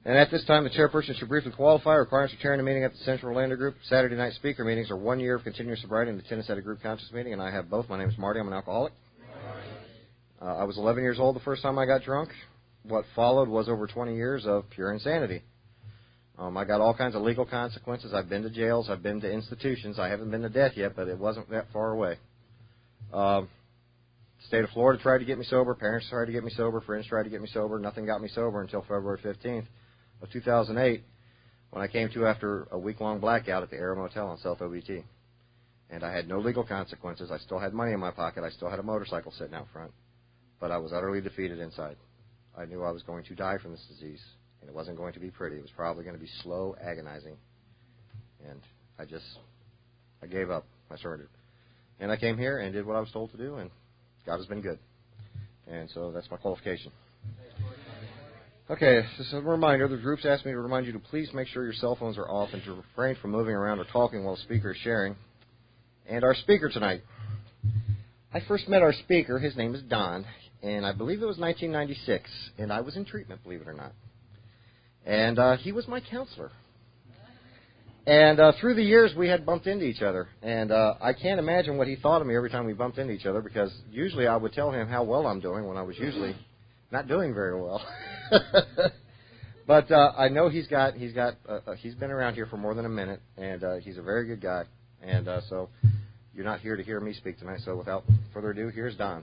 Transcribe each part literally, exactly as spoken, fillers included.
And at this time, the chairperson should briefly qualify requirements for chairing a meeting at the Central Orlando Group. Saturday night speaker meetings are one year of continuous sobriety and attendance at a group conscious meeting, and I have both. My name is Marty. I'm an alcoholic. Uh, I was eleven years old the first time I got drunk. What followed was over twenty years of pure insanity. Um, I got all kinds of legal consequences. I've been to jails. I've been to institutions. I haven't been to death yet, but it wasn't that far away. Um, state of Florida tried to get me sober. Parents tried to get me sober. Friends tried to get me sober. Nothing got me sober until February fifteenth of two thousand eight, when I came to after a week-long blackout at the Aero Motel on South O B T. And I had no legal consequences. I still had money in my pocket. I still had a motorcycle sitting out front. But I was utterly defeated inside. I knew I was going to die from this disease, and it wasn't going to be pretty. It was probably going to be slow, agonizing. And I just, I gave up. I surrendered. And I came here and did what I was told to do, and God has been good. And so that's my qualification. Okay, just a reminder, the groups asked me to remind you to please make sure your cell phones are off and to refrain from moving around or talking while the speaker is sharing. And our speaker tonight. I first met our speaker. His name is Don, and I believe it was nineteen ninety-six, and I was in treatment, believe it or not. And uh, he was my counselor. And uh, through the years, we had bumped into each other, and uh, I can't imagine what he thought of me every time we bumped into each other, because usually I would tell him how well I'm doing when I was usually not doing very well. But uh, I know he's got he's got uh, uh, he's been around here for more than a minute, and uh, he's a very good guy. And uh, so you're not here to hear me speak tonight. So without further ado, here's Don.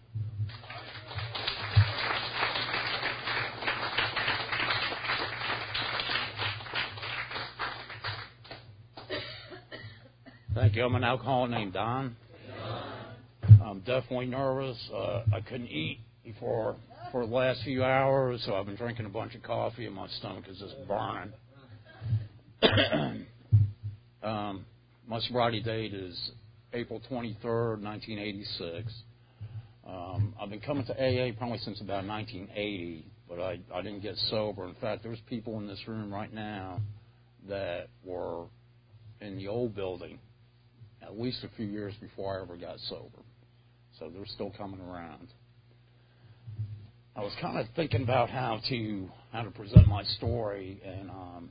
Thank you. I'm an alcoholic named Don. I'm definitely nervous. Uh, I couldn't eat before for the last few hours, so I've been drinking a bunch of coffee, and my stomach is just burning. um, my sobriety date is April twenty-third, nineteen eighty-six. Um, I've been coming to A A probably since about nineteen eighty, but I, I didn't get sober. In fact, there's people in this room right now that were in the old building at least a few years before I ever got sober. So they're still coming around. I was kind of thinking about how to how to present my story, and um,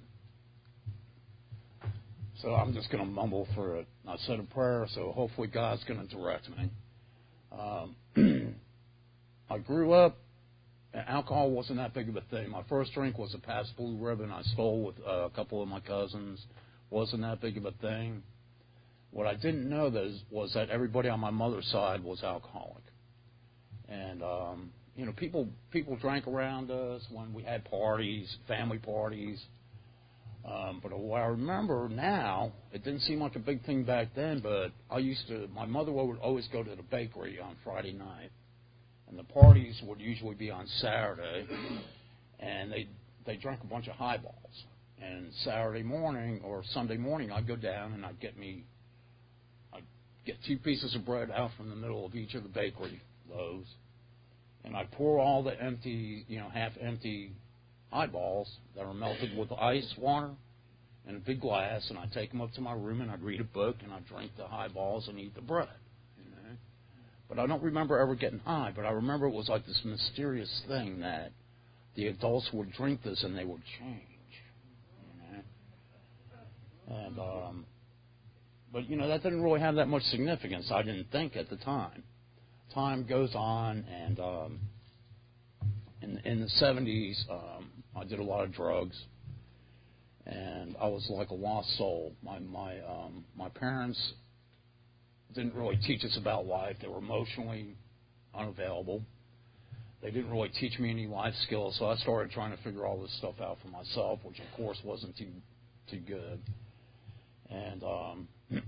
so I'm just going to mumble through it. I said a prayer, so hopefully God's going to direct me. Um, I grew up, and alcohol wasn't that big of a thing. My first drink was a Pabst Blue Ribbon I stole with uh, a couple of my cousins. Wasn't that big of a thing. What I didn't know was, was that everybody on my mother's side was alcoholic. And, um, you know, people people drank around us when we had parties, family parties. Um, but what I remember now, it didn't seem like a big thing back then, but I used to, my mother would always go to the bakery on Friday night. And the parties would usually be on Saturday. And they they drank a bunch of highballs. And Saturday morning or Sunday morning, I'd go down and I'd get me, I'd get two pieces of bread out from the middle of each of the bakery loaves, and I'd pour all the empty, you know, half-empty highballs that are melted with ice water in a big glass, and I'd take them up to my room and I'd read a book and I'd drink the highballs and eat the bread. You know? But I don't remember ever getting high, but I remember it was like this mysterious thing that the adults would drink this and they would change. And, um, but, you know, that didn't really have that much significance, I didn't think at the time. Time goes on, and um, in, in the seventies, um, I did a lot of drugs, and I was like a lost soul. My, my, um, my parents didn't really teach us about life. They were emotionally unavailable. They didn't really teach me any life skills, so I started trying to figure all this stuff out for myself, which, of course, wasn't too, too good. And, um,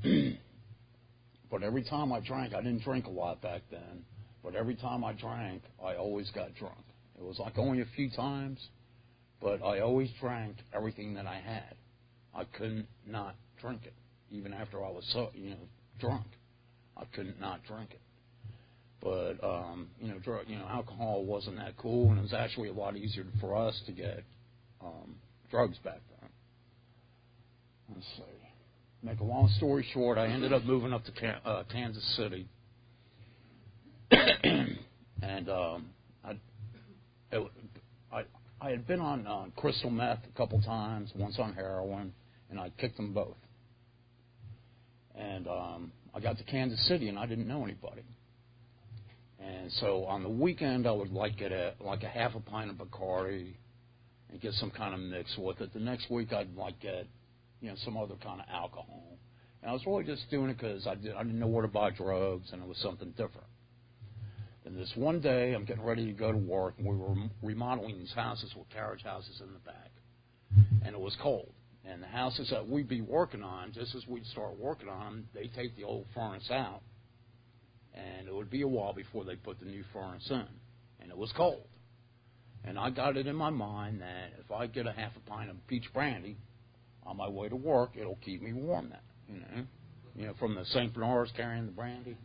but every time I drank, I didn't drink a lot back then, but every time I drank, I always got drunk. It was like only a few times, but I always drank everything that I had. I couldn't not drink it, even after I was so, you know, drunk. I couldn't not drink it. But, um, you know, drug, you know, alcohol wasn't that cool, and it was actually a lot easier for us to get um, drugs back then. Let's see. Make a long story short, I ended up moving up to Can- uh, Kansas City, and um, I, it, I I had been on uh, crystal meth a couple times, once on heroin, and I kicked them both. And um, I got to Kansas City, and I didn't know anybody. And so on the weekend, I would like get a like a half a pint of Bacardi and get some kind of mix with it. The next week, I'd like get you know some other kind of alcohol. And I was really just doing it because I, did, I didn't know where to buy drugs, and it was something different. And this one day, I'm getting ready to go to work, and we were remodeling these houses with carriage houses in the back. And it was cold. And the houses that we'd be working on, just as we'd start working on them, they take the old furnace out. And it would be a while before they put the new furnace in. And it was cold. And I got it in my mind that if I get a half a pint of peach brandy on my way to work, it'll keep me warm then. You know, you know, from the Saint Bernard's carrying the brandy.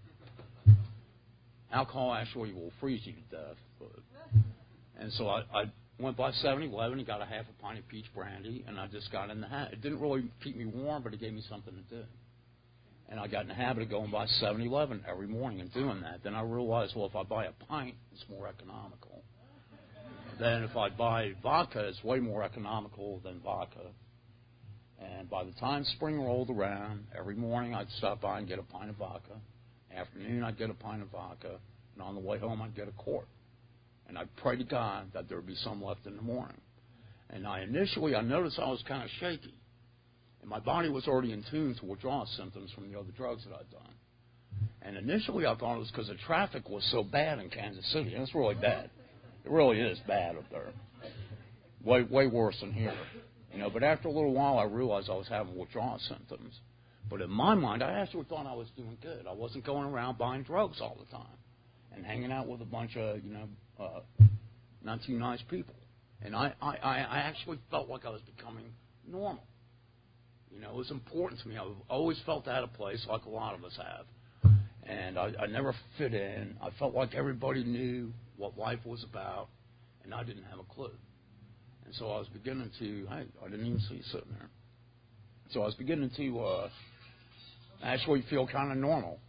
Alcohol actually will freeze you to death. But, and so I, I went by seven eleven and got a half a pint of peach brandy, and I just got in the habit. It didn't really keep me warm, but it gave me something to do. And I got in the habit of going by seven eleven every morning and doing that. Then I realized, well, if I buy a pint, it's more economical. Then if I buy vodka, it's way more economical than vodka. And by the time spring rolled around, every morning I'd stop by and get a pint of vodka. Afternoon, I'd get a pint of vodka, and on the way home, I'd get a quart. And I'd pray to God that there would be some left in the morning. And I initially, I noticed I was kind of shaky, and my body was already in tune to withdrawal symptoms from the other drugs that I'd done. And initially, I thought it was because the traffic was so bad in Kansas City, and it's really bad. It really is bad up there, way way worse than here. You know, but after a little while, I realized I was having withdrawal symptoms. But in my mind, I actually thought I was doing good. I wasn't going around buying drugs all the time and hanging out with a bunch of, you know, uh, not too nice people. And I, I, I actually felt like I was becoming normal. You know, it was important to me. I've always felt out of place, like a lot of us have. And I, I never fit in. I felt like everybody knew what life was about, and I didn't have a clue. And so I was beginning to, hey, I didn't even see you sitting there. So I was beginning to uh, actually feel kind of normal.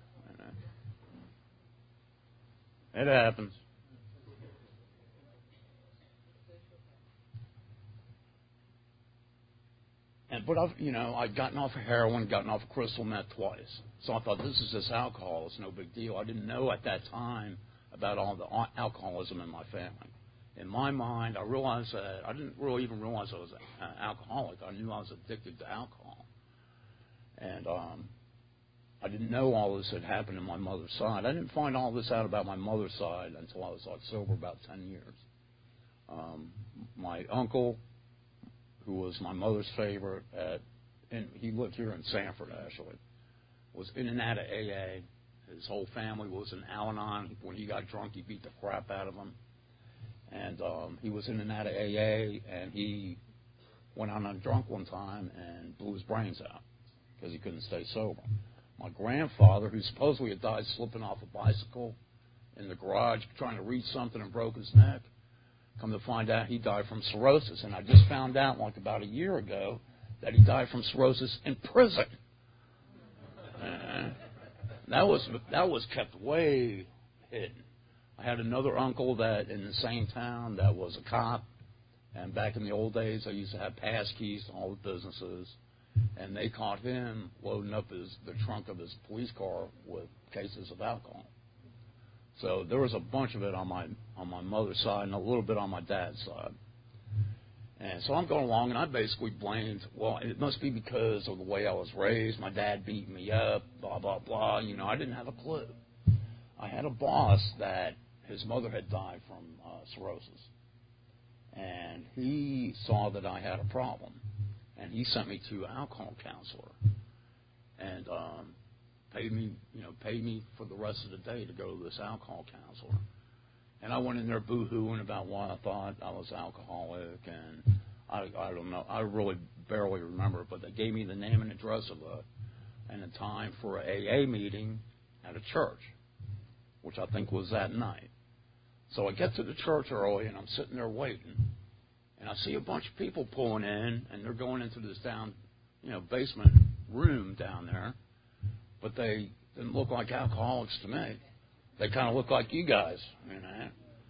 It happens. And but I've, you know, I'd gotten off of heroin, gotten off of crystal meth twice. So I thought, this is just alcohol. It's no big deal. I didn't know at that time about all the alcoholism in my family. In my mind, I realized that I didn't really even realize I was an alcoholic. I knew I was addicted to alcohol. And um, I didn't know all this had happened in my mother's side. I didn't find all this out about my mother's side until I was like sober about ten years. Um, my uncle, who was my mother's favorite, at, and he lived here in Sanford actually, was in and out of A A. His whole family was in Al-Anon. When he got drunk, he beat the crap out of him. And um, he was in and out of A A, and he went out on drunk one time and blew his brains out because he couldn't stay sober. My grandfather, who supposedly had died slipping off a bicycle in the garage trying to reach something and broke his neck, come to find out he died from cirrhosis. And I just found out like about a year ago that he died from cirrhosis in prison. Uh, that was that was kept way hidden. I had another uncle that in the same town that was a cop, and back in the old days, I used to have pass keys to all the businesses, and they caught him loading up his the trunk of his police car with cases of alcohol. So there was a bunch of it on my on my mother's side and a little bit on my dad's side. And so I'm going along, and I basically blamed, well, it must be because of the way I was raised. My dad beat me up, blah, blah, blah. You know, I didn't have a clue. I had a boss that his mother had died from uh, cirrhosis. And he saw that I had a problem. And he sent me to an alcohol counselor. And um, paid me, you know, paid me for the rest of the day to go to this alcohol counselor. And I went in there boo-hooing about why I thought I was alcoholic, and I, I don't know, I really barely remember, but they gave me the name and address of a, and a time for an A A meeting at a church, which I think was that night. So I get to the church early, and I'm sitting there waiting, and I see a bunch of people pulling in, and they're going into this down, you know, basement room down there, but they didn't look like alcoholics to me. They kind of look like you guys, you know.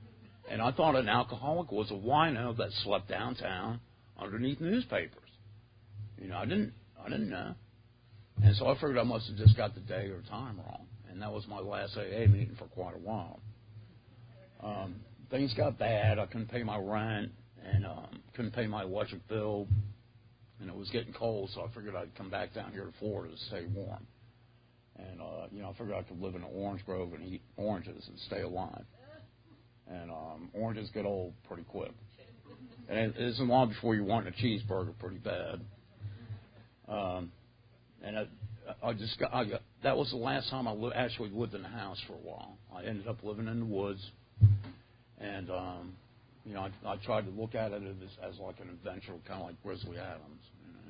And I thought an alcoholic was a wino that slept downtown underneath newspapers. You know, I didn't, I didn't know. And so I figured I must have just got the day or time wrong. And that was my last A A meeting for quite a while. Um, things got bad. I couldn't pay my rent and um, couldn't pay my electric bill. And it was getting cold, so I figured I'd come back down here to Florida to stay warm. And, uh, you know, I figured I could live in an orange grove and eat oranges and stay alive. And um, oranges get old pretty quick. And it isn't long before you want a cheeseburger pretty bad. Um, and I, I just got, I got, that was the last time I li- actually lived in a house for a while. I ended up living in the woods. And, um, you know, I, I tried to look at it as, as like an adventure, kind of like Grizzly Adams.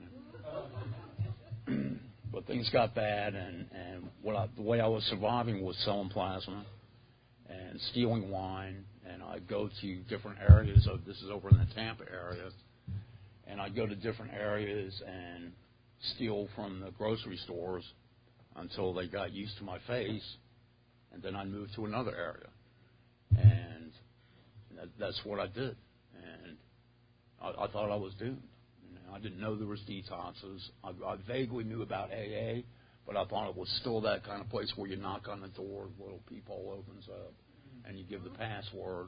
You know? But things got bad, and, and what I, the way I was surviving was selling plasma and stealing wine. And I'd go to different areas. Of, this is over in the Tampa area. And I'd go to different areas and steal from the grocery stores until they got used to my face. And then I'd move to another area. And that, that's what I did. And I, I thought I was doomed. I didn't know there was detoxes. I, I vaguely knew about A A, but I thought it was still that kind of place where you knock on the door, little peephole opens up, and you give the password.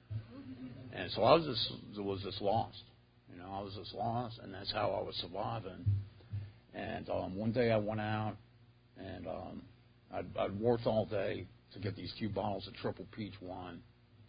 And so I was just was just lost. You know, I was just lost, and that's how I was surviving. And um, one day I went out, and um, I'd, I'd worked all day to get these two bottles of triple peach wine.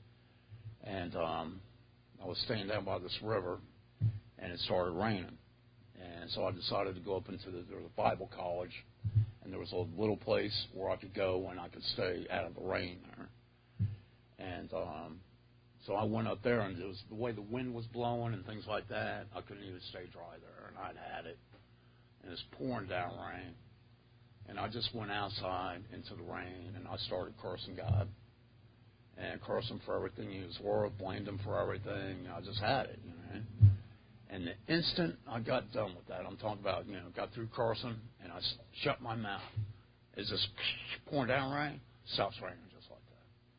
And um, I was staying down by this river, and it started raining. And so I decided to go up into the, there was a Bible college, and there was a little place where I could go and I could stay out of the rain there. And um, so I went up there, and it was the way the wind was blowing and things like that, I couldn't even stay dry there, and I'd had it. And it was pouring down rain. And I just went outside into the rain, and I started cursing God. And cursed him for everything he was worth, blamed him for everything. I just had it, you know. And the instant I got done with that, I'm talking about, you know, got through cursing, and I shut my mouth. Is this pouring down rain? Stops raining just like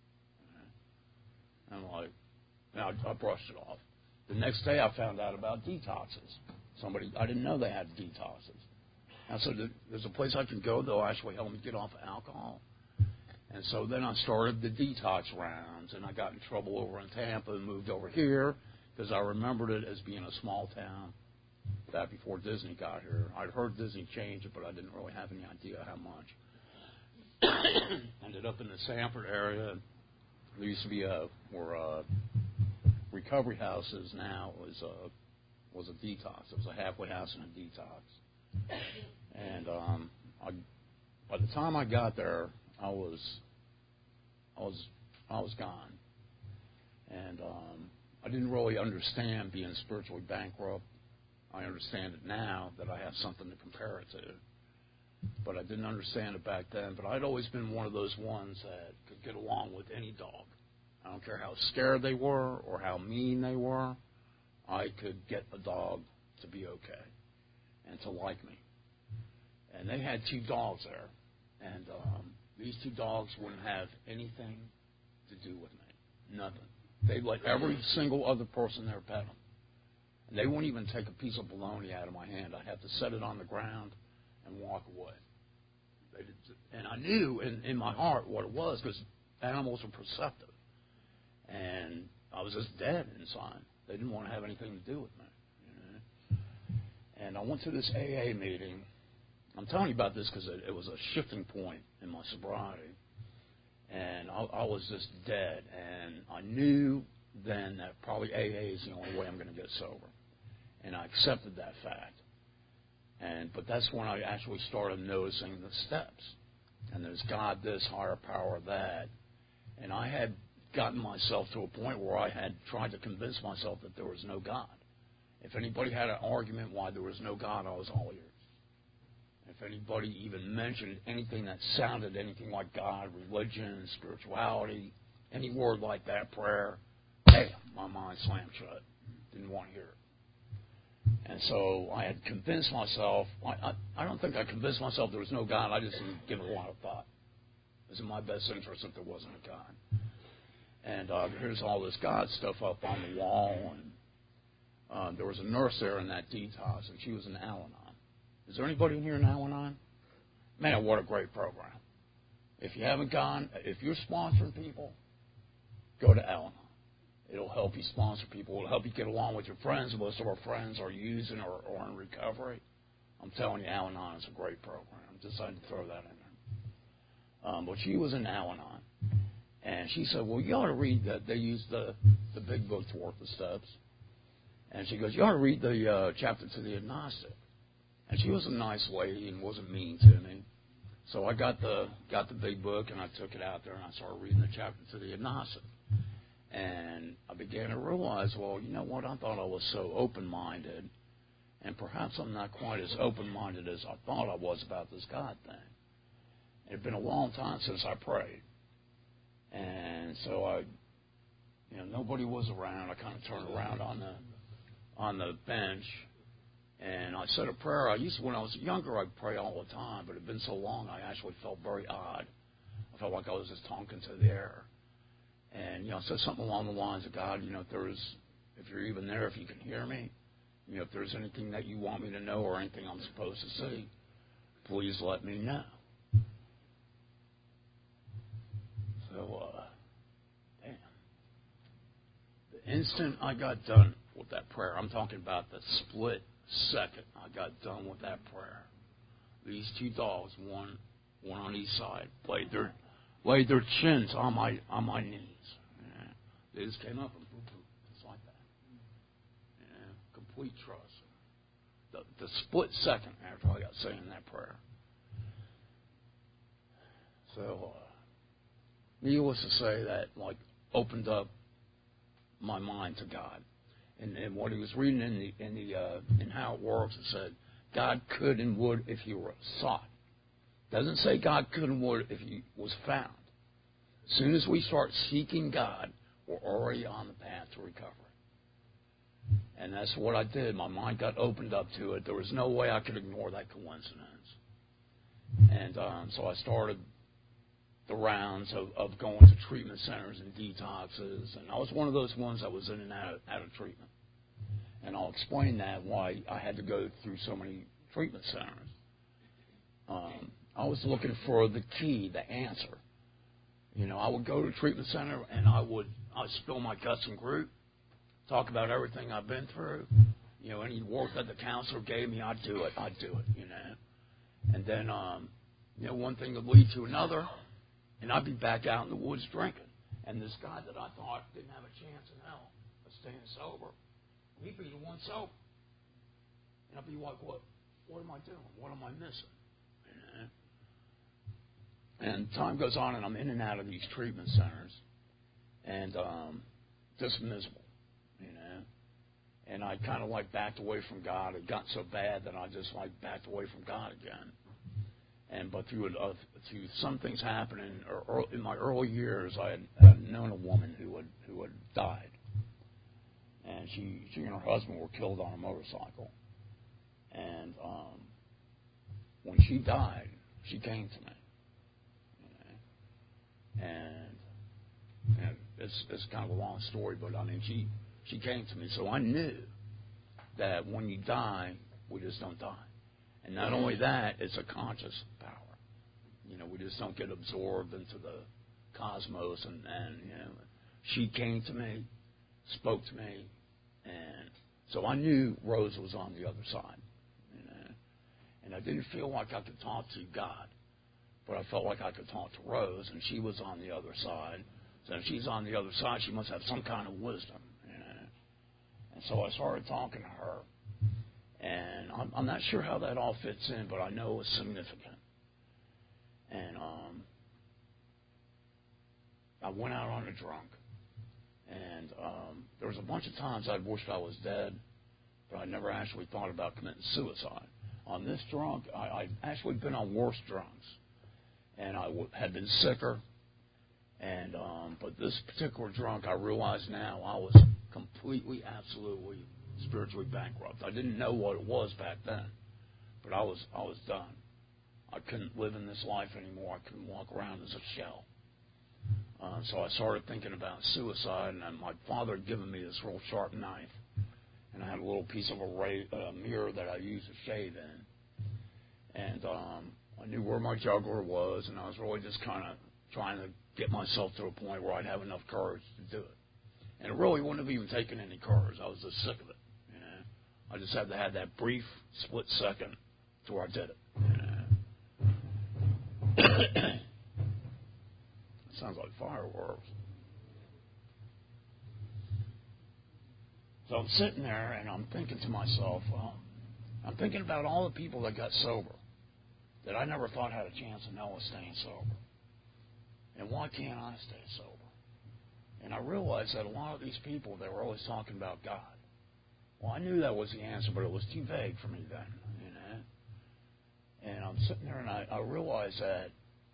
that. And I'm like, and I, I brushed it off. The next day I found out about detoxes. Somebody, I didn't know they had detoxes. And so there's a place I can go that'll actually help me get off of alcohol. And so then I started the detox rounds, and I got in trouble over in Tampa and moved over here because I remembered it as being a small town back before Disney got here. I'd heard Disney change it, but I didn't really have any idea how much. Ended up in the Sanford area. There used to be a where uh, recovery houses now was a was a detox. It was a halfway house and a detox. And um, I, by the time I got there, I was, I was, I was gone, and um, I didn't really understand being spiritually bankrupt. I understand it now that I have something to compare it to, but I didn't understand it back then. But I'd always been one of those ones that could get along with any dog. I don't care how scared they were or how mean they were. I could get a dog to be okay and to like me. And they had two dogs there, and um, these two dogs wouldn't have anything to do with me. Nothing. They'd let every single other person there pet them. And they wouldn't even take a piece of bologna out of my hand. I'd have to set it on the ground and walk away. They did, and I knew in, in my heart what it was because animals are perceptive. And I was just dead inside. They didn't want to have anything to do with me. You know? And I went to this A A meeting. I'm telling you about this because it, it was a shifting point in my sobriety. And I, I was just dead. And I knew then that probably A A is the only way I'm going to get sober. And I accepted that fact. And but that's when I actually started noticing the steps. And there's God this, higher power that. And I had gotten myself to a point where I had tried to convince myself that there was no God. If anybody had an argument why there was no God, I was all ears. If anybody even mentioned anything that sounded anything like God, religion, spirituality, any word like that, prayer, hey, my mind slammed shut. Didn't want to hear it. And so I had convinced myself, I, I, I don't think I convinced myself there was no God. I just didn't give it a lot of thought. It was in my best interest if there wasn't a God. And uh, here's all this God stuff up on the wall. And uh, there was a nurse there in that detox, and she was in Al-Anon. Is there anybody in here in Al-Anon? Man, what a great program. If you haven't gone, if you're sponsoring people, go to Al-Anon. It'll help you sponsor people. It'll help you get along with your friends. Most of our friends are using or, or in recovery. I'm telling you, Al-Anon is a great program. Just decided to throw that in there. Um, but she was in Al-Anon. And she said, well, you ought to read that. They use the, the big book to work the steps. And she goes, you ought to read the uh, chapter to the agnostic. And she was a nice lady and wasn't mean to me. So I got the got the big book, and I took it out there, and I started reading the chapter to the agnostic. And I began to realize, well, you know what? I thought I was so open-minded, and perhaps I'm not quite as open-minded as I thought I was about this God thing. It had been a long time since I prayed. And so I, you know, nobody was around. I kind of turned around on the on the bench, and I said a prayer. I used to, when I was younger, I'd pray all the time, but it had been so long, I actually felt very odd. I felt like I was just talking to the air. And, you know, I said something along the lines of, God, you know, if there's, if you're even there, if you can hear me, you know, if there's anything that you want me to know or anything I'm supposed to see, please let me know. So, uh, damn. The instant I got done with that prayer, I'm talking about the split second I got done with that prayer, these two dogs, one one on each side, laid their laid their chins on my on my knees. Yeah. They just came up and boop, boop, just like that. Yeah. Complete trust. The, the split second after I got saying that prayer. So, uh, needless to say, that like opened up my mind to God. And, and what he was reading in the in the uh, in How It Works, it said God could and would if he were sought. Doesn't say God could and would if he was found. As soon as we start seeking God, we're already on the path to recovery. And that's what I did. My mind got opened up to it. There was no way I could ignore that coincidence. And um, so I started the rounds of, of going to treatment centers and detoxes. And I was one of those ones that was in and out of, out of treatment. And I'll explain that, why I had to go through so many treatment centers. Um, I was looking for the key, the answer. You know, I would go to a treatment center and I would I'd spill my guts in group, talk about everything I've been through. You know, any work that the counselor gave me, I'd do it. I'd do it, you know. And then, um, you know, one thing would lead to another, and I'd be back out in the woods drinking. And this guy that I thought didn't have a chance in hell of staying sober, he'd be the one sober. And I'd be like, what, what am I doing? What am I missing? You know? And time goes on, and I'm in and out of these treatment centers, and um, just miserable, you know. And I kind of like backed away from God. It got so bad that I just like backed away from God again. And but through uh, through some things happening or, or in my early years, I had, had known a woman who had who had died, and she she and her husband were killed on a motorcycle. And um, when she died, she came to me. And, and it's, it's kind of a long story, but I mean, she, she came to me. So I knew that when you die, we just don't die. And not only that, it's a conscious power. You know, we just don't get absorbed into the cosmos. And, and you know, she came to me, spoke to me, and so I knew Rose was on the other side. You know, and I didn't feel like I could talk to God. But I felt like I could talk to Rose, and she was on the other side. So if she's on the other side, she must have some kind of wisdom. You know? And so I started talking to her. And I'm, I'm not sure how that all fits in, but I know it's significant. And um, I went out on a drunk. And um, there was a bunch of times I'd wished I was dead, but I never actually thought about committing suicide. On this drunk, I, I'd actually been on worse drunks. And I w- had been sicker, and um, but this particular drunk, I realize now I was completely, absolutely, spiritually bankrupt. I didn't know what it was back then, but I was I was done. I couldn't live in this life anymore. I couldn't walk around as a shell. Uh, so I started thinking about suicide, and then my father had given me this real sharp knife, and I had a little piece of a ra- uh, mirror that I used to shave in. And um, I knew where my jugular was, and I was really just kind of trying to get myself to a point where I'd have enough courage to do it. And it really wouldn't have even taken any courage. I was just sick of it. You know? I just had to have that brief split second to where I did it. You know? It sounds like fireworks. So I'm sitting there, and I'm thinking to myself, well, I'm thinking about all the people that got sober that I never thought had a chance in hell of staying sober. And why can't I stay sober? And I realized that a lot of these people, they were always talking about God. Well, I knew that was the answer, but it was too vague for me then, you know. And I'm sitting there, and I, I realized that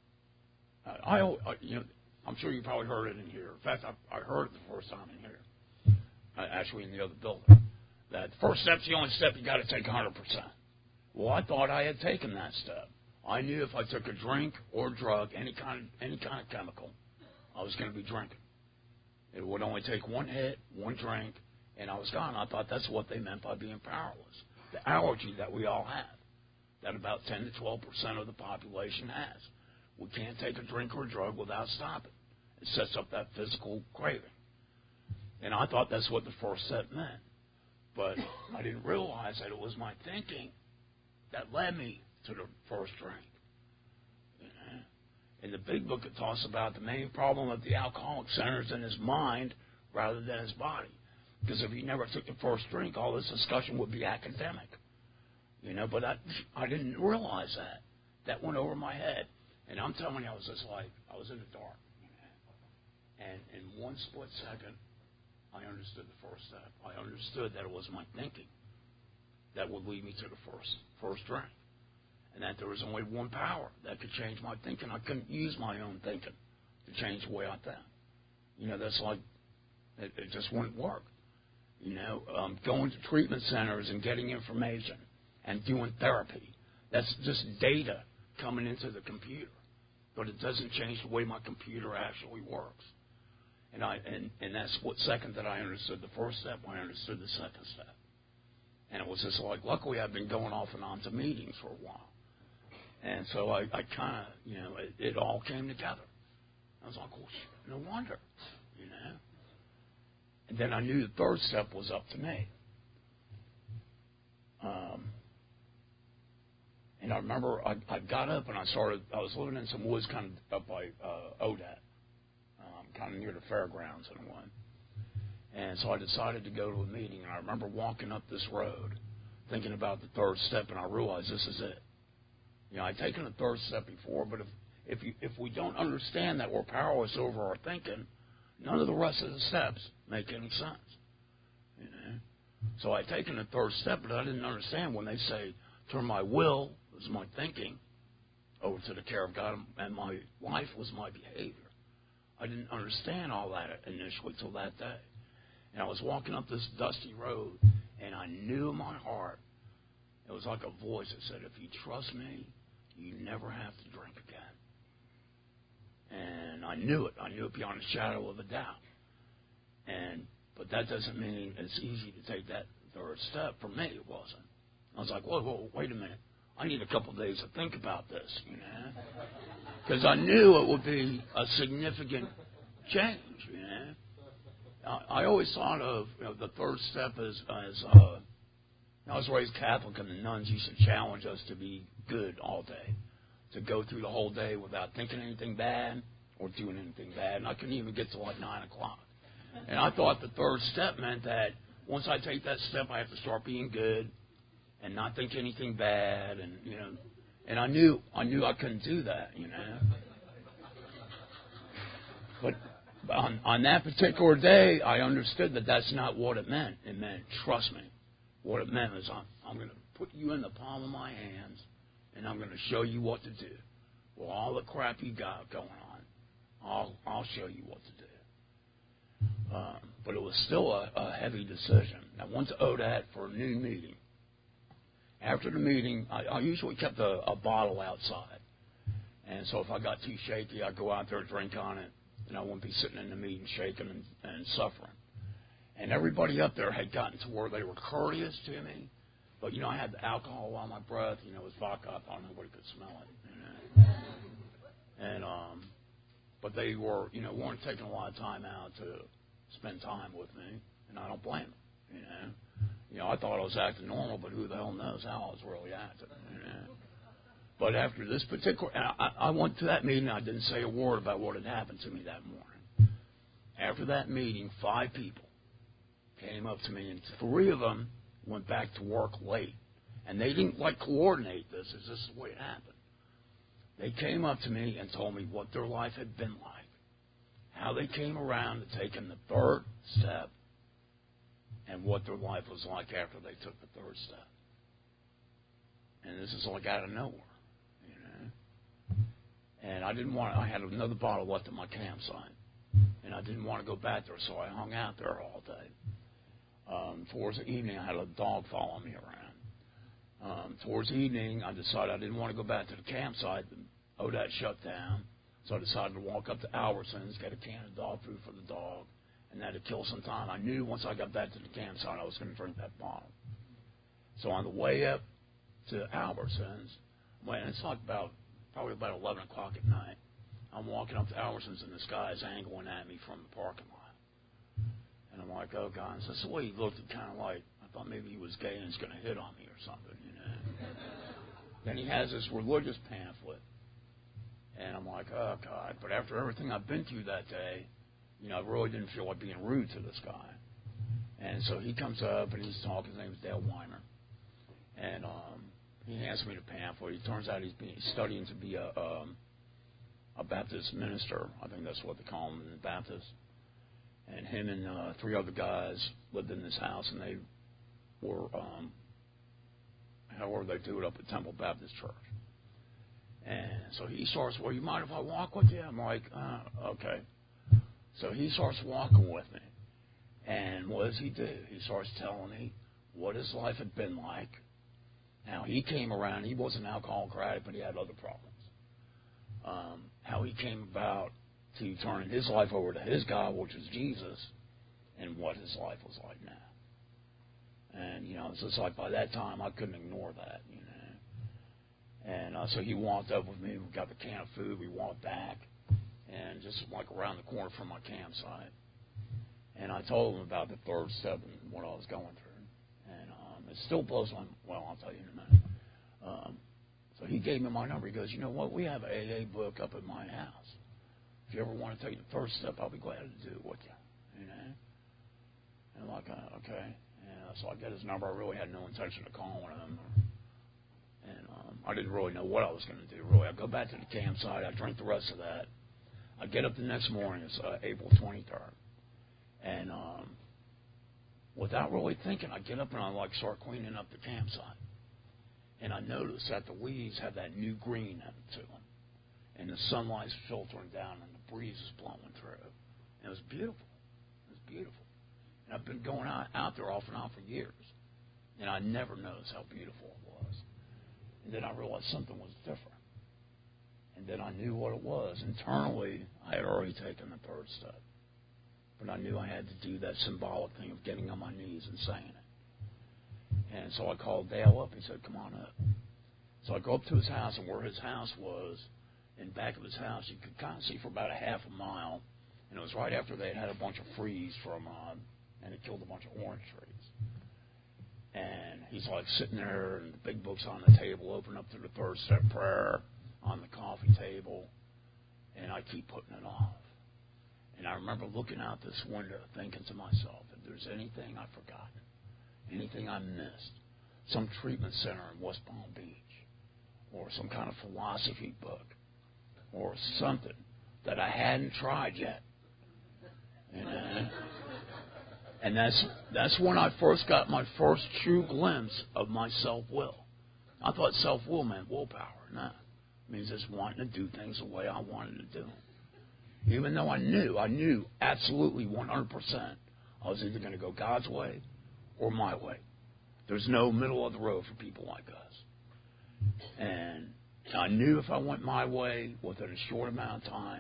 I, I, you know, I'm sure you probably heard it in here. In fact, I, I heard it the first time in here, uh, actually in the other building. That the first step's the only step you got to take one hundred percent. Well, I thought I had taken that step. I knew if I took a drink or drug, any kind of, any kind of chemical, I was going to be drinking. It would only take one hit, one drink, and I was gone. I thought that's what they meant by being powerless. The allergy that we all have, that about ten to twelve percent of the population has. We can't take a drink or a drug without stopping. It sets up that physical craving. And I thought that's what the first step meant. But I didn't realize that it was my thinking that led me to the first drink. You know? In the big book, it talks about the main problem of the alcoholic centers in his mind rather than his body. Because if he never took the first drink, all this discussion would be academic. You know, but I, I didn't realize that. That went over my head. And I'm telling you, I was just like, I was in the dark. You know? And in one split second, I understood the first step. I understood that it was my thinking that would lead me to the first first drink. And that there was only one power that could change my thinking. I couldn't use my own thinking to change the way I think. You know, that's like, it, it just wouldn't work. You know, um, going to treatment centers and getting information and doing therapy, that's just data coming into the computer. But it doesn't change the way my computer actually works. And I and, and that split second that I understood the first step, I understood the second step. And it was just like, luckily I've been going off and on to meetings for a while. And so I, I kind of, you know, it, it all came together. I was like, well, shit, no wonder, you know. And then I knew the third step was up to me. Um, and I remember I, I got up and I started, I was living in some woods kind of up by uh, Odat, um, kind of near the fairgrounds and one. And so I decided to go to a meeting, and I remember walking up this road thinking about the third step, and I realized this is it. You know, I'd taken the third step before, but if if, you, if we don't understand that we're powerless over our thinking, none of the rest of the steps make any sense. You know? So I'd taken the third step, but I didn't understand when they say, turn my will, was my thinking, over to the care of God, and my life was my behavior. I didn't understand all that initially till that day. And I was walking up this dusty road, and I knew in my heart, it was like a voice that said, if you trust me, you never have to drink again. And I knew it. I knew it beyond a shadow of a doubt. And but that doesn't mean it's easy to take that third step. For me, it wasn't. I was like, whoa, whoa, wait a minute. I need a couple of days to think about this, you know, because I knew it would be a significant change, you know. I, I always thought of, you know, the third step as, as uh, I was raised Catholic, and the nuns used to challenge us to be good all day, to go through the whole day without thinking anything bad or doing anything bad. And I couldn't even get to like nine o'clock. And I thought the third step meant that once I take that step, I have to start being good and not think anything bad, and you know. And I knew I knew I couldn't do that, you know. But on, on that particular day, I understood that that's not what it meant. It meant, trust me. What it meant was, I'm, I'm going to put you in the palm of my hands, and I'm going to show you what to do. Well, all the crap you got going on, I'll, I'll show you what to do. Um, but it was still a, a heavy decision. I went to O D A T for a noon meeting. After the meeting, I, I usually kept a, a bottle outside. And so if I got too shaky, I'd go out there, drink on it, then I wouldn't be sitting in the meeting shaking and, and suffering. And everybody up there had gotten to where they were courteous to me. But, you know, I had the alcohol on my breath. You know, it was vodka. I thought nobody could smell it. You know? And, um, but they were, you know, weren't taking a lot of time out to spend time with me. And I don't blame them, you know. You know, I thought I was acting normal, but who the hell knows how I was really acting, you know. But after this particular, I, I went to that meeting. I didn't say a word about what had happened to me that morning. After that meeting, five people came up to me, and three of them went back to work late. And they didn't, like, coordinate this. It's just the way it happened. They came up to me and told me what their life had been like, how they came around to taking the third step, and what their life was like after they took the third step. And this is like out of nowhere, you know. And I didn't want to, I had another bottle left at my campsite, and I didn't want to go back there, so I hung out there all day. Um, towards the evening, I had a dog follow me around. Um, towards the evening, I decided I didn't want to go back to the campsite. O D A T shut down, so I decided to walk up to Albertsons, get a can of dog food for the dog, and that would kill some time. I knew once I got back to the campsite, I was going to drink that bottle. So on the way up to Albertsons, when it's like about probably about eleven o'clock at night, I'm walking up to Albertsons, and this guy is angling at me from the parking lot. And I'm like, oh, God. So that's the way he looked, kind of like, I thought maybe he was gay and he's going to hit on me or something, you know. Then he has this religious pamphlet. And I'm like, oh, God. But after everything I've been through that day, you know, I really didn't feel like being rude to this guy. And so he comes up and he's talking. His name is Dale Weiner. And um, he hands me the pamphlet. It turns out he's, been, he's studying to be a, um, a Baptist minister. I think that's what they call him in the Baptist. And him and uh, three other guys lived in this house, and they were, um, however they do it, up at Temple Baptist Church. And so he starts, well, you mind if I walk with you? I'm like, uh, okay. So he starts walking with me. And what does he do? He starts telling me what his life had been like. Now, he came around. He was an alcoholic addict, but he had other problems. Um, how he came about to turning his life over to his God, which was Jesus, and what his life was like now. And, you know, it's just like by that time, I couldn't ignore that, you know. And uh, so he walked up with me. We got the can of food. We walked back, and just like around the corner from my campsite. And I told him about the third step and what I was going through. And um, it still blows my, well, I'll tell you in a minute. Um, so he gave me my number. He goes, you know what, we have an A A book up at my house. If you ever want to take the first step, I'll be glad to do it with you, you know. And I'm like, uh, okay. And uh, so I got his number. I really had no intention of calling him. And um, I didn't really know what I was going to do, really. I go back to the campsite. I drink the rest of that. I get up the next morning. It's uh, April twenty-third. And um, without really thinking, I get up and I like start cleaning up the campsite. And I notice that the weeds have that new green to them. And the sunlight's filtering down and the breeze is blowing through. And it was beautiful. It was beautiful. And I've been going out, out there off and on for years. And I never noticed how beautiful it was. And then I realized something was different. And then I knew what it was. Internally, I had already taken the third step. But I knew I had to do that symbolic thing of getting on my knees and saying it. And so I called Dale up. He said, come on up. So I go up to his house, and where his house was, in back of his house, you could kind of see for about a half a mile. And it was right after they had had a bunch of freeze from, uh, and it killed a bunch of orange trees. And he's like sitting there, and the big book's on the table, open up to the third step prayer on the coffee table. And I keep putting it off. And I remember looking out this window thinking to myself, if there's anything I've forgotten, anything I missed, some treatment center in West Palm Beach, or some kind of philosophy book, or something that I hadn't tried yet. You know? And that's that's when I first got my first true glimpse of my self-will. I thought self-will meant willpower. No. It means just wanting to do things the way I wanted to do them. Even though I knew, I knew absolutely one hundred percent I was either going to go God's way or my way. There's no middle of the road for people like us. And I knew if I went my way within a short amount of time,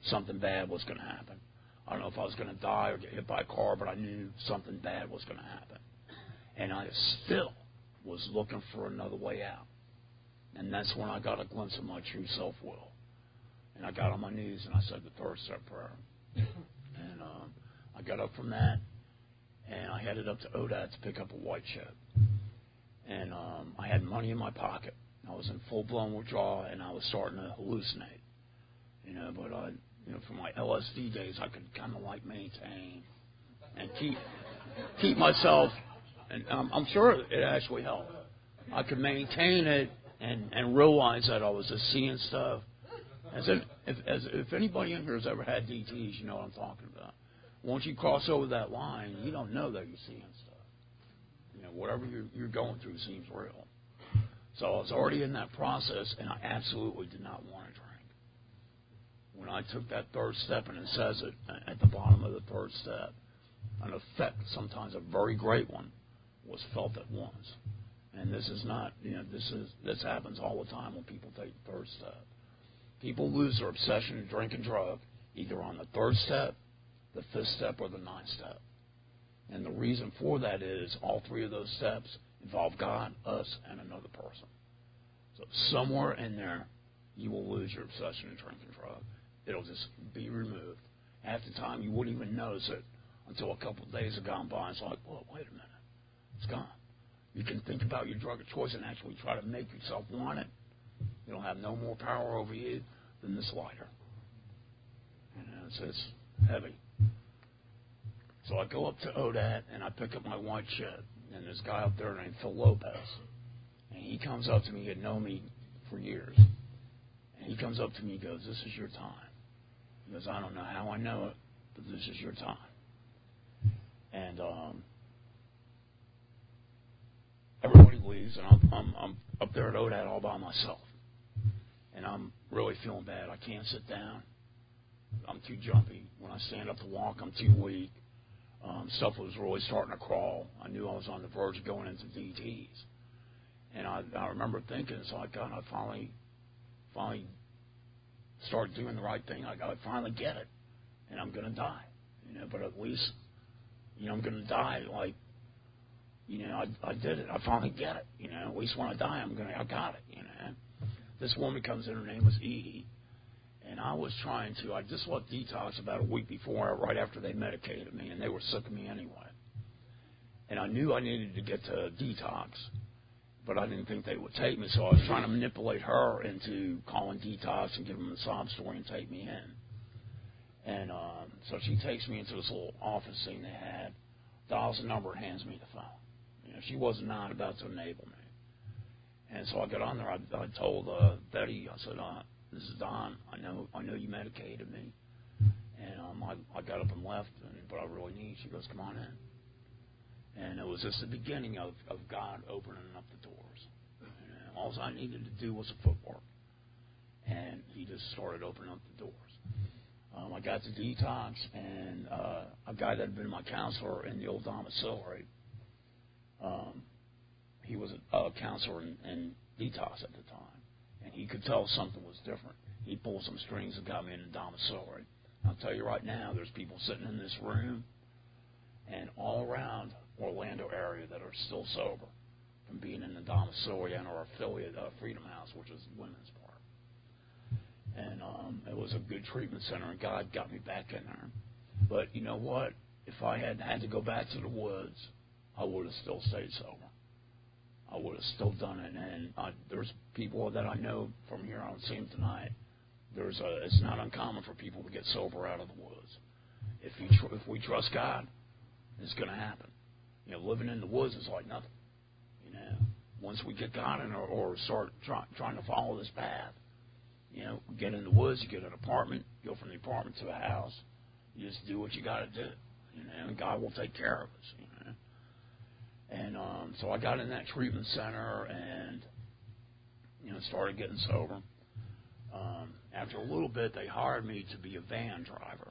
something bad was going to happen. I don't know if I was going to die or get hit by a car, but I knew something bad was going to happen. And I still was looking for another way out. And that's when I got a glimpse of my true self-will. And I got on my knees and I said the third step prayer. And um, I got up from that, and I headed up to O D A T to pick up a white chip. And um, I had money in my pocket. I was in full-blown withdrawal, and I was starting to hallucinate. You know, but I, you know, from my L S D days, I could kind of like maintain and keep keep myself. And um, I'm sure it actually helped. I could maintain it and, and realize that I was just seeing stuff. As if, if, as if anybody in here has ever had D Ts, you know what I'm talking about. Once you cross over that line, you don't know that you're seeing stuff. You know, whatever you're, you're going through seems real. So I was already in that process, and I absolutely did not want to drink. When I took that third step, and it says it at the bottom of the third step, an effect, sometimes a very great one, was felt at once. And this is not, you know, this is this happens all the time when people take the third step. People lose their obsession to drink and drug either on the third step, the fifth step, or the ninth step. And the reason for that is all three of those steps involve God, us, and another person. So somewhere in there, you will lose your obsession to drink and drug. It'll just be removed. Half the time, you wouldn't even notice it until a couple of days have gone by. It's like, well, wait a minute. It's gone. You can think about your drug of choice and actually try to make yourself want it. It'll have no more power over you than this lighter. And it's, it's heavy. So I go up to O D A T, and I pick up my white chip. And there's a guy up there named Phil Lopez. And he comes up to me. He had known me for years. And he comes up to me and goes, this is your time. He goes, I don't know how I know it, but this is your time. And um, everybody leaves, and I'm, I'm, I'm up there at O D A T all by myself. And I'm really feeling bad. I can't sit down. I'm too jumpy. When I stand up to walk, I'm too weak. Um, stuff was really starting to crawl. I knew I was on the verge of going into D Ts. And I, I remember thinking, so I got, I finally, finally started doing the right thing. I, I finally get it, and I'm going to die. You know, but at least, you know, I'm going to die like, you know, I, I did it. I finally get it. You know, at least when I die, I'm going to, I got it. You know, this woman comes in. Her name was Edie. And I was trying to, I just left detox about a week before, right after they medicated me, and they were sick of me anyway. And I knew I needed to get to detox, but I didn't think they would take me, so I was trying to manipulate her into calling detox and give them a sob story and take me in. And um, so she takes me into this little office thing they had, dials the number, and hands me the phone. You know, she was not about to enable me. And so I got on there. I, I told uh, Betty, I said, uh, this is Don. I know I know you medicated me. And um, I, I got up and left, and, but I really need. She goes, come on in. And it was just the beginning of, of God opening up the doors. And all I needed to do was a footwork. And he just started opening up the doors. Um, I got to detox, and uh, a guy that had been my counselor in the old domiciliary, um, he was a, a counselor in, in detox at the time. And he could tell something was different. He pulled some strings and got me in the domiciliary. I'll tell you right now, there's people sitting in this room and all around Orlando area that are still sober from being in the domiciliary and our affiliate, uh, Freedom House, which is the women's part. And um, it was a good treatment center, and God got me back in there. But you know what? If I had had to go back to the woods, I would have still stayed sober. I would have still done it. And I, there's people that I know from here, I don't see them tonight. There's a, it's not uncommon for people to get sober out of the woods. If you tr- if we trust God, it's going to happen. You know, living in the woods is like nothing. You know, once we get God in or, or start try, trying to follow this path, you know, get in the woods, you get an apartment, go from the apartment to the house. You just do what you got to do. You know, and God will take care of us. You know. And um, so I got in that treatment center and, you know, started getting sober. Um, after a little bit, they hired me to be a van driver.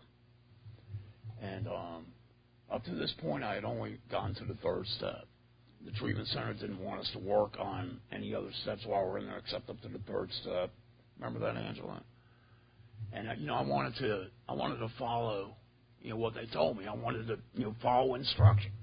And um, up to this point, I had only gone to the third step. The treatment center didn't want us to work on any other steps while we were in there except up to the third step. Remember that, Angela? And you know, I wanted to I wanted to follow, you know, what they told me. I wanted to, you know, follow instructions.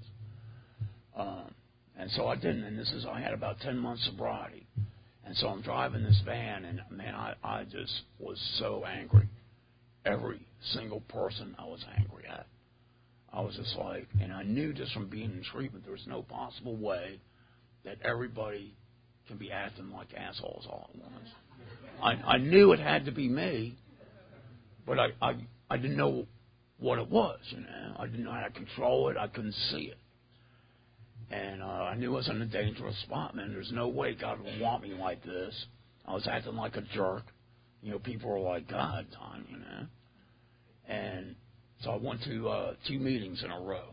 Um, and so I didn't. And this is I had about ten months sobriety. And so I'm driving this van, and man, I, I just was so angry. Every single person I was angry at. I was just like, and I knew just from being in treatment, there was no possible way that everybody can be acting like assholes all at once. I, I knew it had to be me, but I, I I didn't know what it was, you know. I didn't know how to control it. I couldn't see it. And uh, I knew I was in a dangerous spot, man. There's no way God would want me like this. I was acting like a jerk. You know, people were like, God, Tom, you know. And so I went to uh, two meetings in a row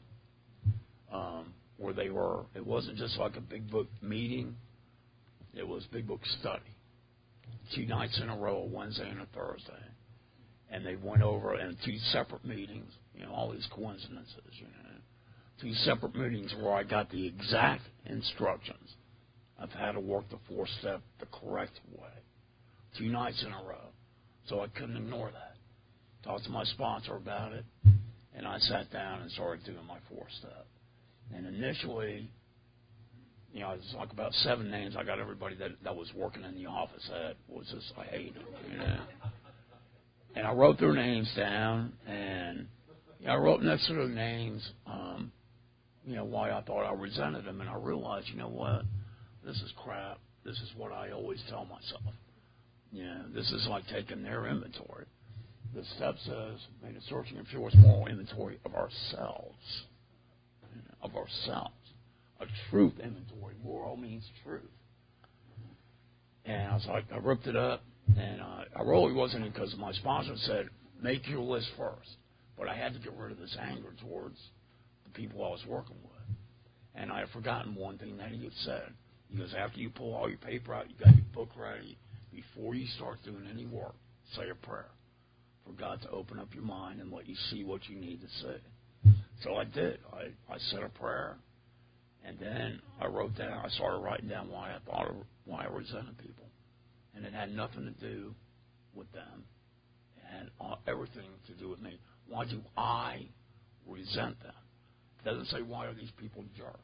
um, where they were, it wasn't just like a big book meeting. It was big book study. Two nights in a row, a Wednesday and a Thursday. And they went over in two separate meetings, you know, all these coincidences, you know. Two separate meetings where I got the exact instructions of how to work the four-step the correct way. Two nights in a row. So I couldn't ignore that. Talked to my sponsor about it, and I sat down and started doing my four-step. And initially, you know, it was like about seven names. I got everybody that, that was working in the office at was just, I hated them, you know. And I wrote their names down, and you know, I wrote next to their names, um, you know, why I thought I resented them. And I realized, you know what, this is crap. This is what I always tell myself. You know, this is like taking their inventory. The step says, made a searching and pure moral inventory of ourselves. You know, of ourselves. A truth inventory. Moral means truth. And I was like, I ripped it up. And uh, I really wasn't, because my sponsor said, make your list first. But I had to get rid of this anger towards the people I was working with. And I had forgotten one thing that he had said. He goes, after you pull all your paper out, you got your book ready, before you start doing any work, say a prayer for God to open up your mind and let you see what you need to see. So I did. I, I said a prayer, and then I wrote down, I started writing down why I thought, why I resented people. And it had nothing to do with them. It had everything to do with me. Why do I resent them? It doesn't say, why are these people jerks?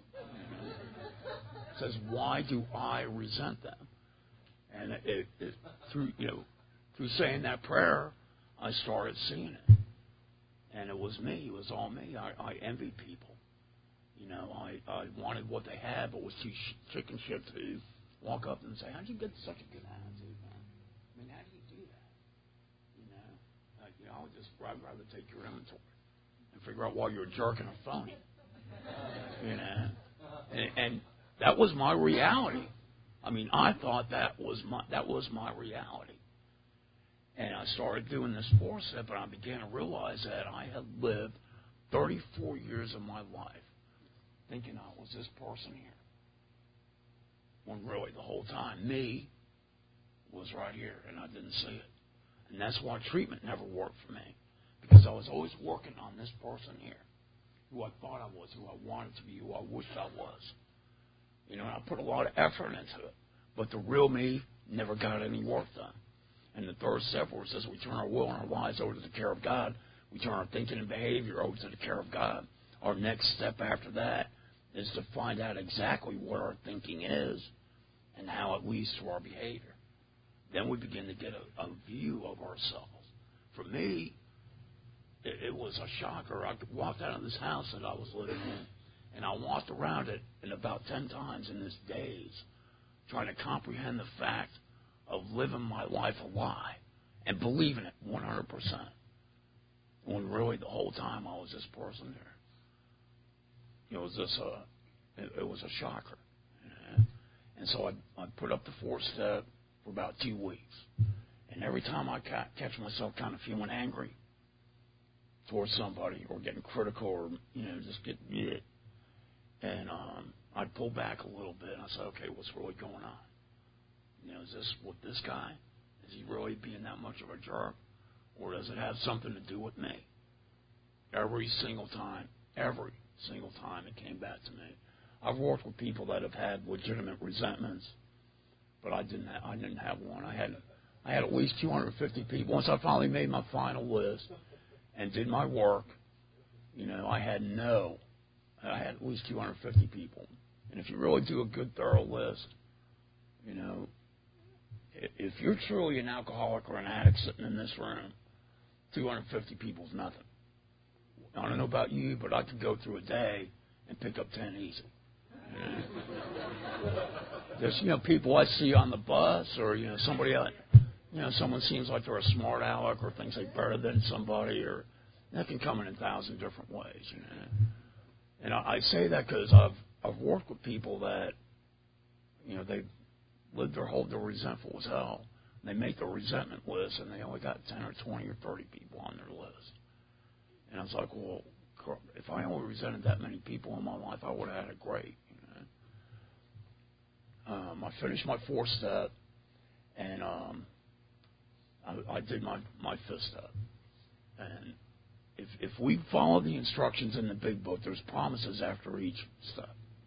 It says, why do I resent them? And it, it, it through you know through saying that prayer, I started seeing it, and it was me. It was all me. I, I envied people. You know, I, I wanted what they had, but was too sh- chicken shit to walk up and say, "How'd you get such a good attitude, man? I mean, how do you do that?" You know, like, you know, I would just I'd rather take your inventory and figure out why you're a jerk and a phony. You know, and, and that was my reality. I mean, I thought that was my that was my reality. And I started doing this four-step, and I began to realize that I had lived thirty-four years of my life thinking I was this person here. When really the whole time, me was right here, and I didn't see it. And that's why treatment never worked for me, because I was always working on this person here, who I thought I was, who I wanted to be, who I wished I was. You know, and I put a lot of effort into it. But the real me never got any work done. And the third step where it says we turn our will and our lives over to the care of God, we turn our thinking and behavior over to the care of God. Our next step after that is to find out exactly what our thinking is and how it leads to our behavior. Then we begin to get a, a view of ourselves. For me, it, it was a shocker. I walked out of this house that I was living in, and I walked around it in about ten times in this daze, trying to comprehend the fact of living my life a lie and believing it one hundred percent. When really the whole time I was this person there. It was just a, it, it was a shocker. You know? And so I, I put up the fourth step for about two weeks. And every time I ca- catch myself kind of feeling angry towards somebody or getting critical or, you know, just getting it, and um, I'd pull back a little bit, and I said, okay, what's really going on? You know, is this with this guy? Is he really being that much of a jerk? Or does it have something to do with me? Every single time, every single time it came back to me. I've worked with people that have had legitimate resentments, but I didn't have, I didn't have one. I had I had at least two hundred fifty people. Once I finally made my final list and did my work, you know, I had no, I had at least two hundred fifty people. And if you really do a good, thorough list, you know, if you're truly an alcoholic or an addict sitting in this room, two hundred fifty people is nothing. I don't know about you, but I could go through a day and pick up ten easy. You know? There's, you know, people I see on the bus, or, you know, somebody else, you know, someone seems like they're a smart aleck or thinks they're better than somebody, or that can come in a thousand different ways, you know. And I, I say that because I've I've worked with people that, you know, they lived their whole, they're resentful as hell. They make a resentment list, and they only got ten or twenty or thirty people on their list. And I was like, well, if I only resented that many people in my life, I would have had it great. You know? Um, I finished my fourth step, and um, I, I did my, my fifth step. And if if we follow the instructions in the big book, there's promises after each step.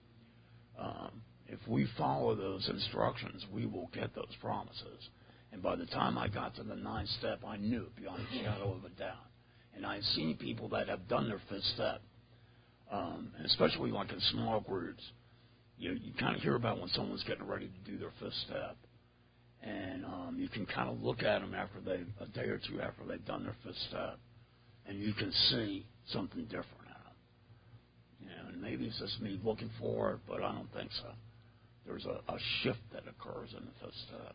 Um, if we follow those instructions, we will get those promises. And by the time I got to the ninth step, I knew it beyond a shadow of a doubt. And I've seen people that have done their fifth step, um, and especially like in small groups. You you kind of hear about when someone's getting ready to do their fifth step, and um, you can kind of look at them after they a day or two after they've done their fifth step, and you can see something different in them. You know, and maybe it's just me looking for it, but I don't think so. There's a, a shift that occurs in the fifth step.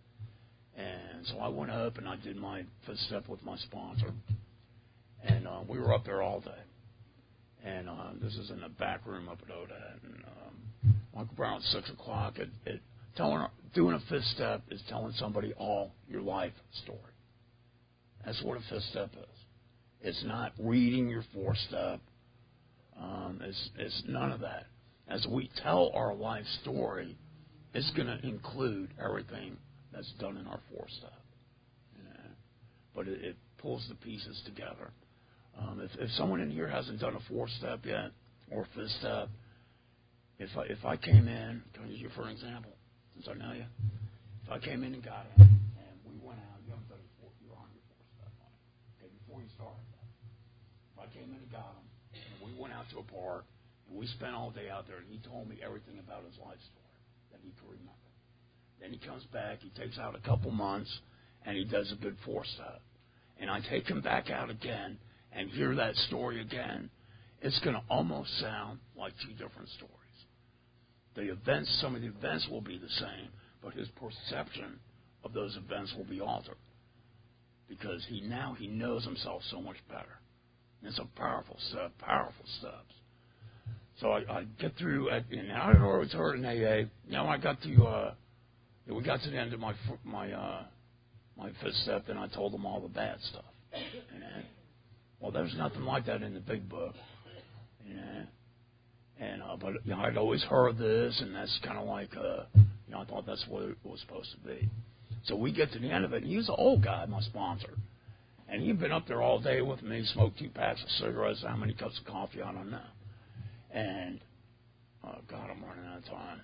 And so I went up and I did my fifth step with my sponsor. And uh, we were up there all day. And uh, this is in the back room up at O D A T. And um, like around six o'clock, it, it, telling, doing a fifth step is telling somebody all your life story. That's what a fifth step is. It's not reading your fourth step. Um, it's, it's none of that. As we tell our life story, it's going to include everything that's done in our fourth step. You know? But it, it pulls the pieces together. Um, if, if someone in here hasn't done a fourth step yet, or fifth step, if I, if I came in, can I use you for an example, since I know you? If I came in and got him, and we went out, you haven't done your fourth, you're on your fourth step, right? Okay, before you started that. If I came in and got him, and we went out to a park, and we spent all day out there, and he told me everything about his life story that he could remember. Then he comes back, he takes out a couple months, and he does a good fourth step. And I take him back out again and hear that story again. It's going to almost sound like two different stories. The events, some of the events will be the same, but his perception of those events will be altered. Because he now he knows himself so much better. And it's a powerful step, powerful steps. So I, I get through, at, and I had always heard in A A, you know, I got to, uh, we got to the end of my my uh, my fifth step, and I told them all the bad stuff. You know? Well, there's nothing like that in the big book. You know? And uh, but you know, I'd always heard this, and that's kind of like, uh, you know, I thought that's what it was supposed to be. So we get to the end of it, and he was an old guy, my sponsor, and he'd been up there all day with me, smoked two packs of cigarettes, how many cups of coffee, I don't know. And oh God, I'm running out of time.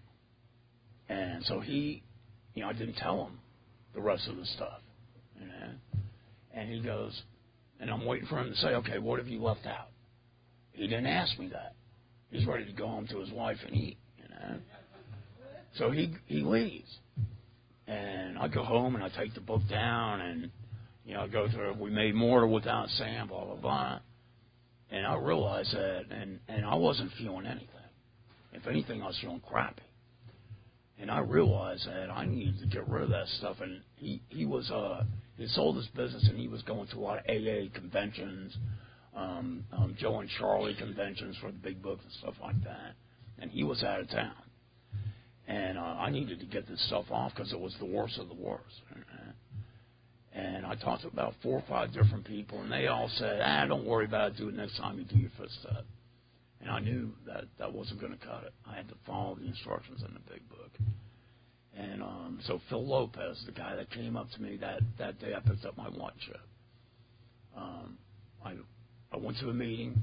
And so he, you know, I didn't tell him the rest of the stuff, you know. And he goes, and I'm waiting for him to say, okay, what have you left out? He didn't ask me that. He's ready to go home to his wife and eat, you know. So he he leaves. And I go home and I take the book down and, you know, I go through, we made more without Sam, blah, blah, blah. And I realized that, and, and I wasn't feeling anything. If anything, I was feeling crappy. And I realized that I needed to get rid of that stuff. And he, he was, uh, he sold his business and he was going to a lot of A A conventions, um, um, Joe and Charlie conventions for the big books and stuff like that. And he was out of town. And uh, I needed to get this stuff off because it was the worst of the worst. And I talked to about four or five different people, and they all said, ah, don't worry about it. Do it next time you do your fifth step. And I knew that that wasn't going to cut it. I had to follow the instructions in the big book. And um, so Phil Lopez, the guy that came up to me that, that day I picked up my white chip, um, I, I went to a meeting,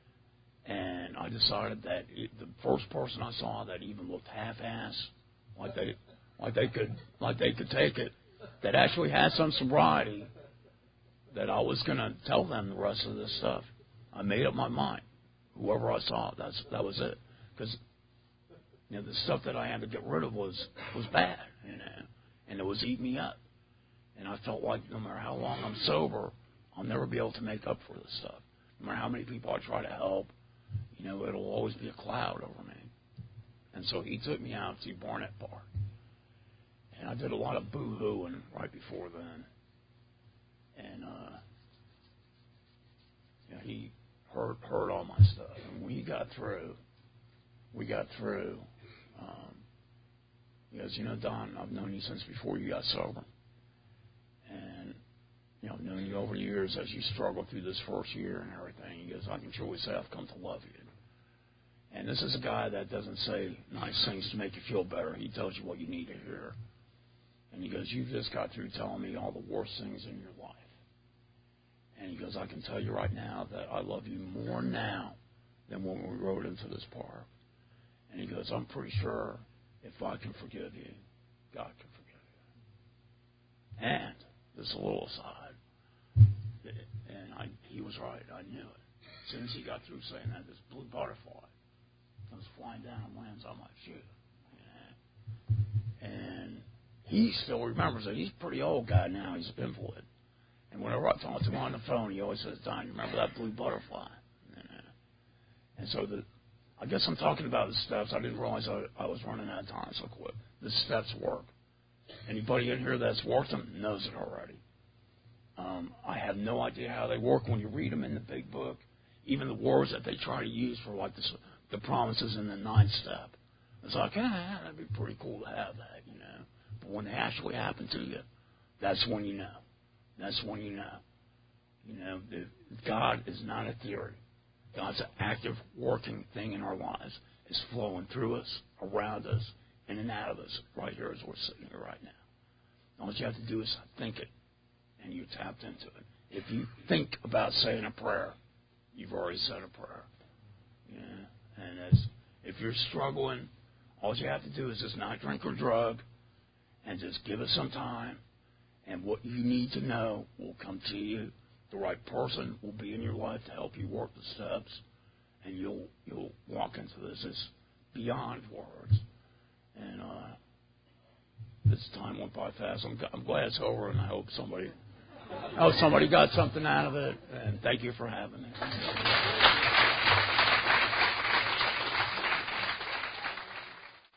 and I decided that it, the first person I saw that even looked half-ass, like they, like they could, like they could take it, that actually had some sobriety that I was going to tell them the rest of this stuff. I made up my mind. Whoever I saw, that's that was it. Because you know, the stuff that I had to get rid of was was bad, you know, and it was eating me up. And I felt like no matter how long I'm sober, I'll never be able to make up for this stuff. No matter how many people I try to help, you know, it'll always be a cloud over me. And so he took me out to Barnett Park. And I did a lot of boo-hooing right before then. And, uh, you know, he heard, heard all my stuff. And when he got through, we got through. Um, he goes, you know, Don, I've known you since before you got sober. And, you know, I've known you over years as you struggled through this first year and everything. He goes, I can truly say I've come to love you. And this is a guy that doesn't say nice things to make you feel better. He tells you what you need to hear. And he goes, you've just got through telling me all the worst things in your life. And he goes, I can tell you right now that I love you more now than when we rode into this park. And he goes, I'm pretty sure if I can forgive you, God can forgive you. And this little aside, and I, he was right. I knew it. As soon as he got through saying that, this blue butterfly comes flying down and lands on my shoe. Yeah. And he still remembers it. He's a pretty old guy now. He's an invalid. And whenever I talk to him on the phone, he always says, Don, you remember that blue butterfly? Yeah. And so the, I guess I'm talking about the steps. I didn't realize I, I was running out of time, so I quit. The steps work. Anybody in here that's worked them knows it already. Um, I have no idea how they work when you read them in the big book. Even the words that they try to use for like this, the promises in the ninth step. It's like, ah, that'd be pretty cool to have that, you know. But when they actually happen to you, that's when you know. That's when you know. You know, the, God is not a theory. God's an active, working thing in our lives. It's flowing through us, around us, in and out of us, right here as we're sitting here right now. All you have to do is think it, and you're tapped into it. If you think about saying a prayer, you've already said a prayer. Yeah. And as, if you're struggling, all you have to do is just not drink or drug, and just give it some time, and what you need to know will come to you. The right person will be in your life to help you work the steps, and you'll you'll walk into this. It's beyond words. And uh, this time went by fast. I'm, I'm glad it's over, and I hope somebody, I hope somebody got something out of it. And thank you for having me.